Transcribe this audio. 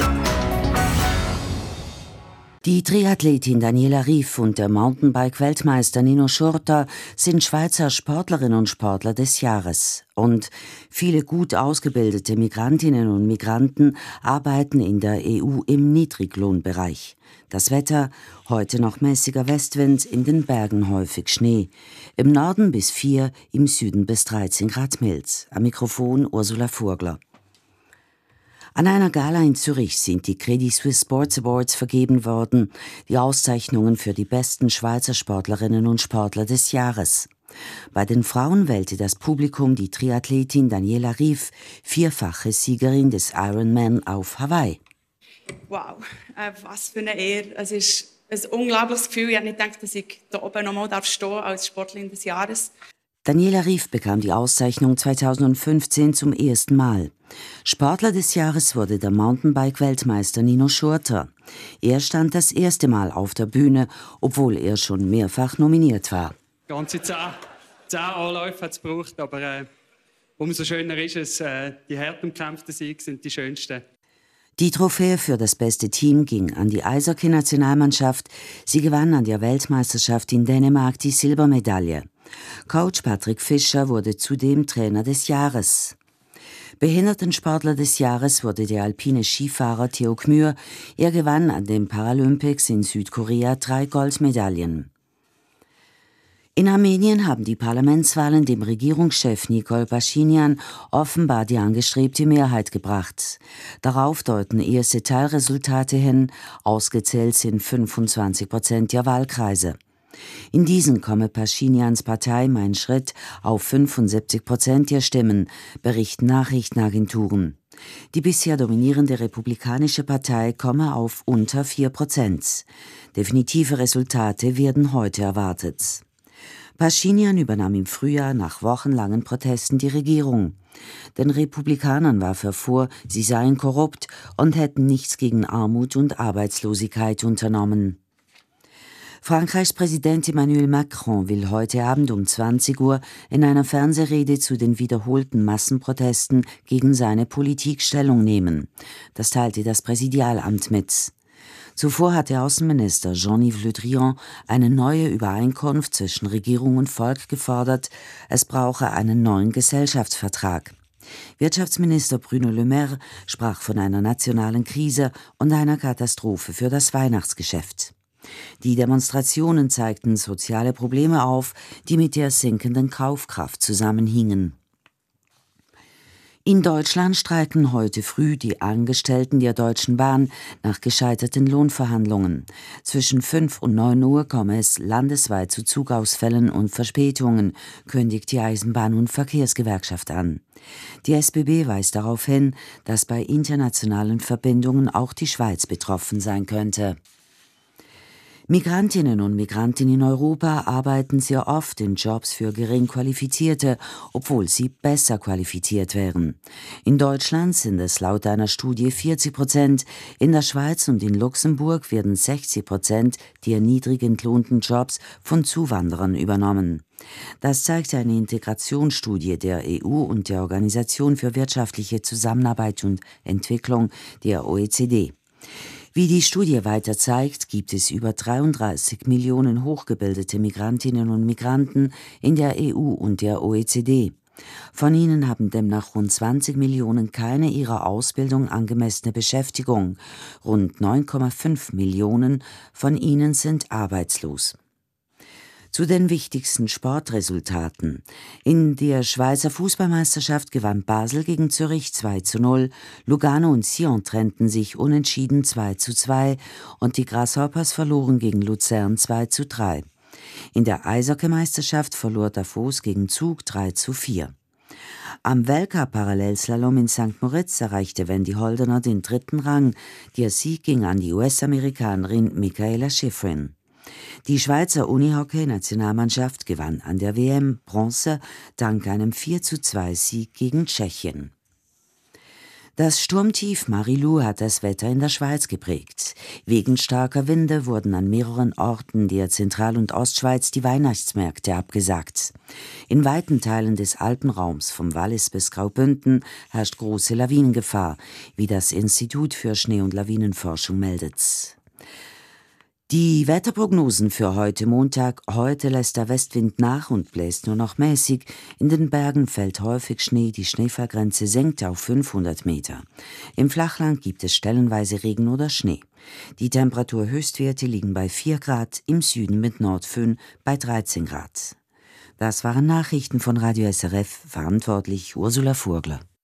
Die Triathletin Daniela Ryf und der Mountainbike-Weltmeister Nino Schurter sind Schweizer Sportlerinnen und Sportler des Jahres. Und viele gut ausgebildete Migrantinnen und Migranten arbeiten in der EU im Niedriglohnbereich. Das Wetter: heute noch mäßiger Westwind, in den Bergen häufig Schnee. Im Norden bis 4, im Süden bis 13 Grad mild. Am Mikrofon Ursula Furgler. An einer Gala in Zürich sind die Credit Suisse Sports Awards vergeben worden, die Auszeichnungen für die besten Schweizer Sportlerinnen und Sportler des Jahres. Bei den Frauen wählte das Publikum die Triathletin Daniela Ryf, vierfache Siegerin des Ironman auf Hawaii. Wow, was für eine Ehre. Es ist ein unglaubliches Gefühl. Ich habe nicht gedacht, dass ich da oben noch mal stehen darf als Sportlerin des Jahres. Daniela Ryf bekam die Auszeichnung 2015 zum ersten Mal. Sportler des Jahres wurde der Mountainbike-Weltmeister Nino Schurter. Er stand das erste Mal auf der Bühne, obwohl er schon mehrfach nominiert war. Ganze 10 Anläufe hat es gebraucht, aber umso schöner ist es, die hart umkämpften Siege sind die schönsten. Die Trophäe für das beste Team ging an die Eishockey-Nationalmannschaft. Sie gewann an der Weltmeisterschaft in Dänemark die Silbermedaille. Coach Patrick Fischer wurde zudem Trainer des Jahres. Behindertensportler des Jahres wurde der alpine Skifahrer Theo Gmür. Er gewann an den Paralympics in Südkorea 3 Goldmedaillen. In Armenien haben die Parlamentswahlen dem Regierungschef Nikol Paschinjan offenbar die angestrebte Mehrheit gebracht. Darauf deuten erste Teilresultate hin, ausgezählt sind 25% der Wahlkreise. In diesen komme Paschinjans Partei Mein Schritt auf 75% der Stimmen, berichten Nachrichtenagenturen. Die bisher dominierende Republikanische Partei komme auf unter 4%. Definitive Resultate werden heute erwartet. Paschinjan übernahm im Frühjahr nach wochenlangen Protesten die Regierung. Den Republikanern warf er vor, sie seien korrupt und hätten nichts gegen Armut und Arbeitslosigkeit unternommen. Frankreichs Präsident Emmanuel Macron will heute Abend um 20 Uhr in einer Fernsehrede zu den wiederholten Massenprotesten gegen seine Politik Stellung nehmen. Das teilte das Präsidialamt mit. Zuvor hatte Außenminister Jean-Yves Le Drian eine neue Übereinkunft zwischen Regierung und Volk gefordert. Es brauche einen neuen Gesellschaftsvertrag. Wirtschaftsminister Bruno Le Maire sprach von einer nationalen Krise und einer Katastrophe für das Weihnachtsgeschäft. Die Demonstrationen zeigten soziale Probleme auf, die mit der sinkenden Kaufkraft zusammenhingen. In Deutschland streiken heute früh die Angestellten der Deutschen Bahn nach gescheiterten Lohnverhandlungen. Zwischen 5 und 9 Uhr komme es landesweit zu Zugausfällen und Verspätungen, kündigt die Eisenbahn- und Verkehrsgewerkschaft an. Die SBB weist darauf hin, dass bei internationalen Verbindungen auch die Schweiz betroffen sein könnte. Migrantinnen und Migranten in Europa arbeiten sehr oft in Jobs für gering Qualifizierte, obwohl sie besser qualifiziert wären. In Deutschland sind es laut einer Studie 40%, in der Schweiz und in Luxemburg werden 60% der niedrig entlohnten Jobs von Zuwanderern übernommen. Das zeigt eine Integrationsstudie der EU und der Organisation für wirtschaftliche Zusammenarbeit und Entwicklung, der OECD. Wie die Studie weiter zeigt, gibt es über 33 Millionen hochgebildete Migrantinnen und Migranten in der EU und der OECD. Von ihnen haben demnach rund 20 Millionen keine ihrer Ausbildung angemessene Beschäftigung. Rund 9,5 Millionen von ihnen sind arbeitslos. Zu den wichtigsten Sportresultaten. In der Schweizer Fußballmeisterschaft gewann Basel gegen Zürich 2:0, Lugano und Sion trennten sich unentschieden 2:2 und die Grasshoppers verloren gegen Luzern 2:3. In der Eishockeymeisterschaft verlor Davos gegen Zug 3:4. Am Weltcup-Parallelslalom in St. Moritz erreichte Wendy Holdener den 3. Rang. Der Sieg ging an die US-Amerikanerin Mikaela Shiffrin. Die Schweizer Unihockey-Nationalmannschaft gewann an der WM Bronze dank einem 4:2 Sieg gegen Tschechien. Das Sturmtief Marilou hat das Wetter in der Schweiz geprägt. Wegen starker Winde wurden an mehreren Orten der Zentral- und Ostschweiz die Weihnachtsmärkte abgesagt. In weiten Teilen des Alpenraums, vom Wallis bis Graubünden, herrscht große Lawinengefahr, wie das Institut für Schnee- und Lawinenforschung meldet. Die Wetterprognosen für heute Montag: Heute lässt der Westwind nach und bläst nur noch mäßig. In den Bergen fällt häufig Schnee, die Schneefallgrenze senkt auf 500 Meter. Im Flachland gibt es stellenweise Regen oder Schnee. Die Temperaturhöchstwerte liegen bei 4 Grad, im Süden mit Nordföhn bei 13 Grad. Das waren Nachrichten von Radio SRF, verantwortlich Ursula Furgler.